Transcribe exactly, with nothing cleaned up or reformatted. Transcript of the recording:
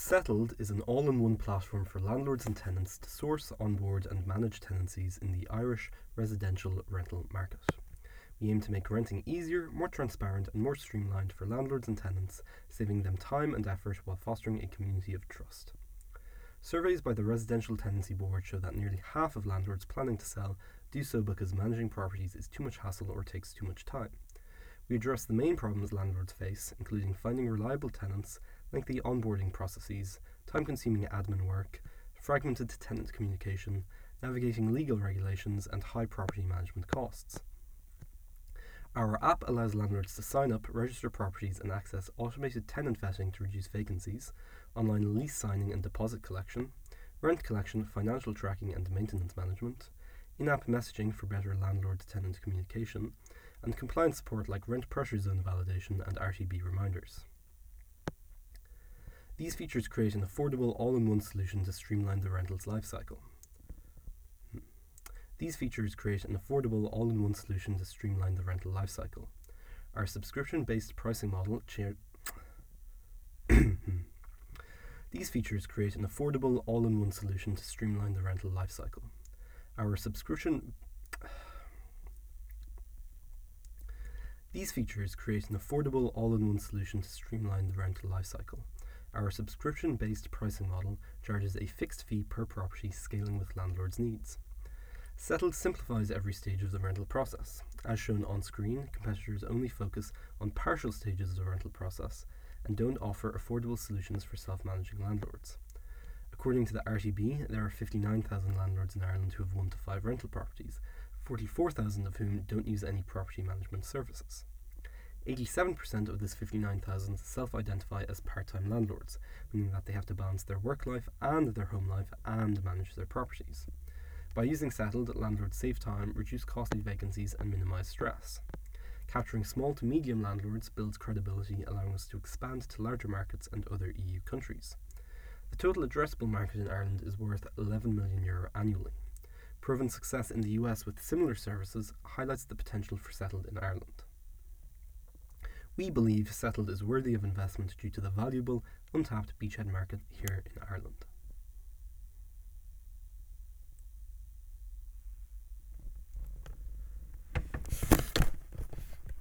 Settled is an all-in-one platform for landlords and tenants to source, onboard and manage tenancies in the Irish residential rental market. We aim to make renting easier, more transparent and more streamlined for landlords and tenants, saving them time and effort while fostering a community of trust. Surveys by the Residential Tenancy Board show that nearly half of landlords planning to sell do so because managing properties is too much hassle or takes too much time. We address the main problems landlords face, including finding reliable tenants, lengthy onboarding processes, time-consuming admin work, fragmented tenant communication, navigating legal regulations, and high property management costs. Our app allows landlords to sign up, register properties, and access automated tenant vetting to reduce vacancies, online lease signing and deposit collection, rent collection, financial tracking and maintenance management, in-app messaging for better landlord-tenant communication, and compliance support like rent pressure zone validation and R T B reminders. These features create an affordable all-in-one solution to streamline the rentals lifecycle. These features create an affordable all-in-one solution to streamline the rental lifecycle. Our subscription-based pricing model cha- These features create an affordable all-in-one solution to streamline the rental lifecycle. Our subscription These features create an affordable all-in-one solution to streamline the rental lifecycle. Our subscription-based pricing model charges a fixed fee per property, scaling with landlords' needs. Settled simplifies every stage of the rental process. As shown on screen, competitors only focus on partial stages of the rental process and don't offer affordable solutions for self-managing landlords. According to the R T B, there are fifty-nine thousand landlords in Ireland who have one to five rental properties, forty-four thousand of whom don't use any property management services. eighty-seven percent of this fifty-nine thousand self-identify as part-time landlords, meaning that they have to balance their work life and their home life and manage their properties. By using Settled, landlords save time, reduce costly vacancies and minimise stress. Capturing small to medium landlords builds credibility, allowing us to expand to larger markets and other E U countries. The total addressable market in Ireland is worth eleven million euro annually. Proven success in the U S with similar services highlights the potential for Settled in Ireland. We believe Settled is worthy of investment due to the valuable, untapped beachhead market here in Ireland.